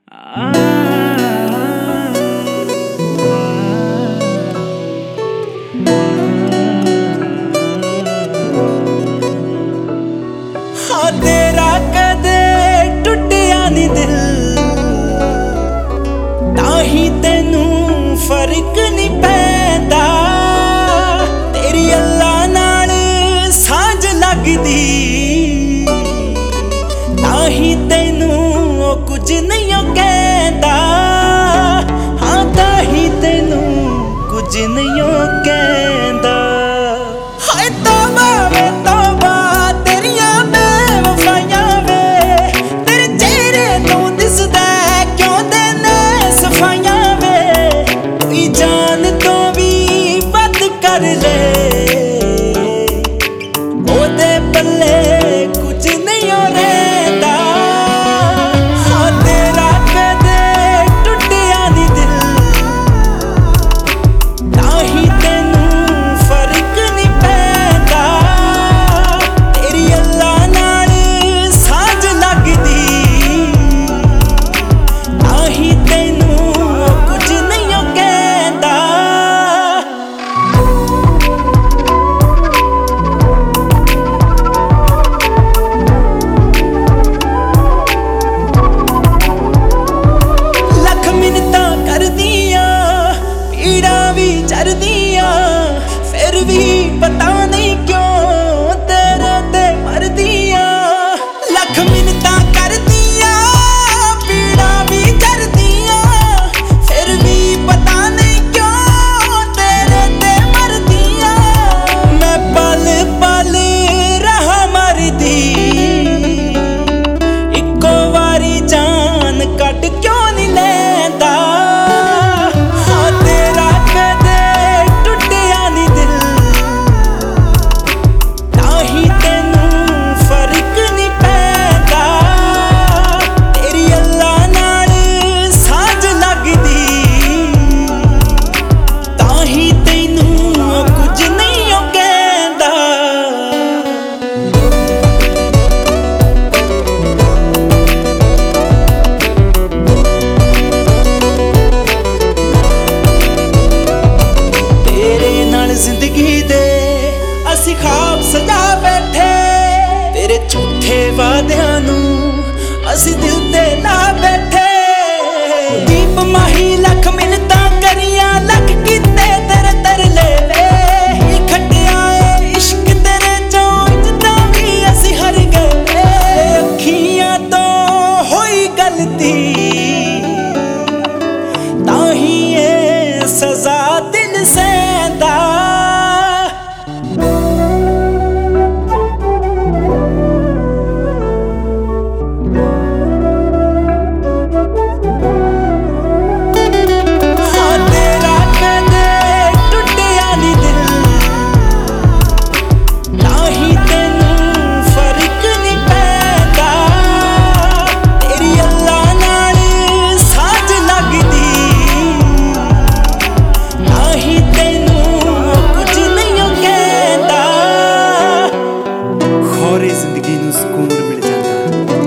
हाँ तेरा कदे टुटिया नी दिल, ताही तेनू फर्क नी पैंदा। तेरी अल्लाह नाल सांझ लगदी, ताही तेनू ओ कुछ नहीं कहंदा। हाँ ताही तेनू कुछ नहीं कहंदा। हाय तौबा वे तौबा तेरियां बेवफाइयां वे, तेरे चेहरे तो दिसदा क्यों देने सफाइयां वे। कोई जान तो भी बात कर ले, ओदे पल्ले कुछ नहीं हो रहिंदा। हाँ तेरा कदे टुटिया नी दिल, ताही तेनू फर्क नहीं पैंदा। तेरी अल्लाह नाल सांझ लगदी, ताही तेनू कुछ नहीं कहंदा। लख मिन्नतां करदियां पीड़ा भी चरदियां, फिर भी पता नहीं क्यों तेरे ते मरदियां। लख मिन्नतां करदियां पीड़ा भी चरदियां, फिर भी पता नहीं क्यों तेरे ते मरदियां। मैं पल पल रहा मरदी, इक्को वारी जान कट क्यों नहीं लैंदा। हाँ तेरा कदे टुटिया नी दिल, ताही तेनू फर्क नहीं पैंदा। तेरी अल्लाह नाल सांझ लगदी, ताही तेनू कुछ नहीं कहंदा। तेरे नाल जिंदगी दे असी ख्वाब सजा बैठे, तेरे झूठे वादियां नू असी दिल ते ला बैठे। दीप माही लख मिन्नतां करियां, लख कीते तेरे तरले वे। खट्टिया ए इश्क तेरे चों इज्जतां भी असी हर गए। अखियां तो होई गलती, ताही ए सजा दिल सैंदा। हाँ तेरा कदे टुटिया नी दिल, ताही तेनू फर्क नहीं पैंदा। तेरी अल्लाह नाल सांझ लगदी, ताही तेनू कुछ नहीं कहंदा। ਖੋਰੇ ਜ਼ਿੰਦਗੀ ਨੂੰ ਸਕੂਨ ਮਿਲ ਜਾਂਦਾ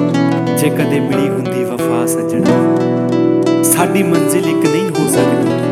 ਜੇ ਕਦੇ ਮਿਲੀ ਹੁੰਦੀ ਵਫਾ ਸੱਜਣਾ। ਸਾਡੀ ਮੰਜ਼ਿਲ ਇੱਕ ਨਹੀਂ ਹੋ ਸਕਦੀ,